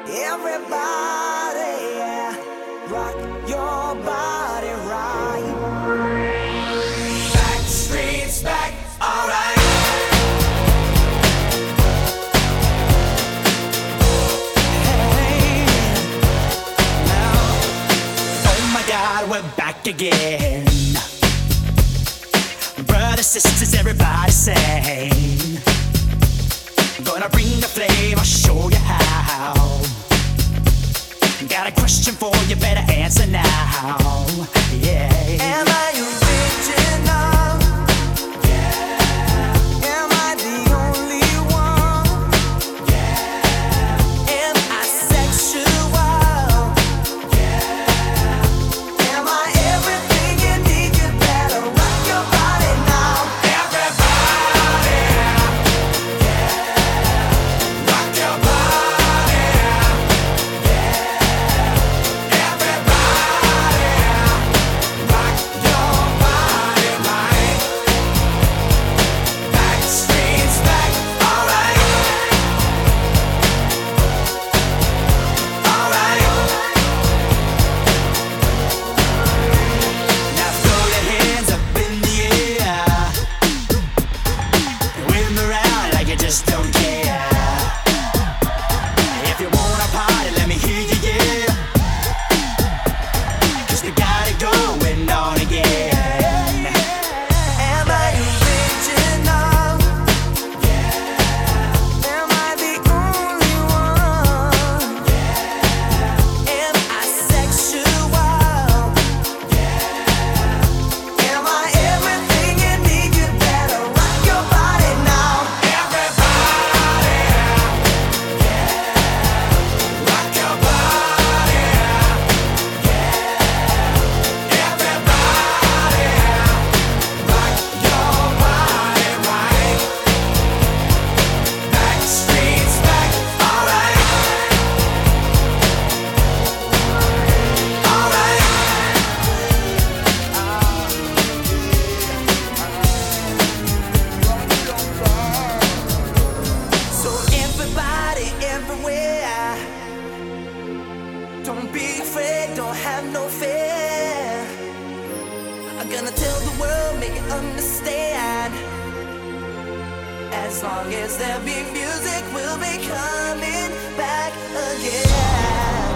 Everybody, yeah, rock your body right. Back streets back, alright. Hey, now, oh my God, we're back again. Brothers, sisters, everybody sing. Gonna bring the flame, I'll show you how. Got a question for you, better answer now. Yeah. Am I original? Yeah. Am I the only one? Yeah. Am I sexual? Yeah. Am I everything you need? You better rock your body now. Everybody, yeah. Rock your body, yeah. Just don't care. If you wanna party, let me hear you, yeah. 'Cause we got it going on again. Am I original? Yeah. Am I the only one? Yeah. Am I sexual? Yeah. Am I everything you need? You better rock your body now. Don't be afraid, don't have no fear. I'm gonna tell the world, make it understand. As long as there be music, we'll be coming back again.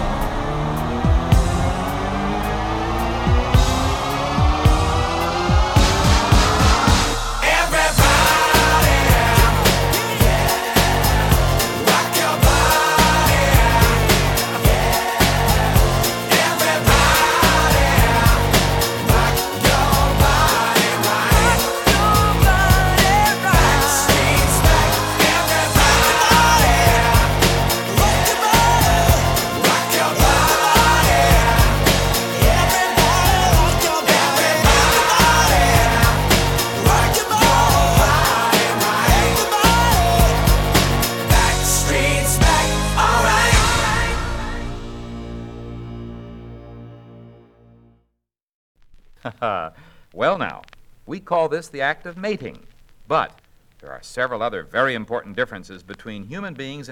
Well now, we call this the act of mating, but there are several other very important differences between human beings and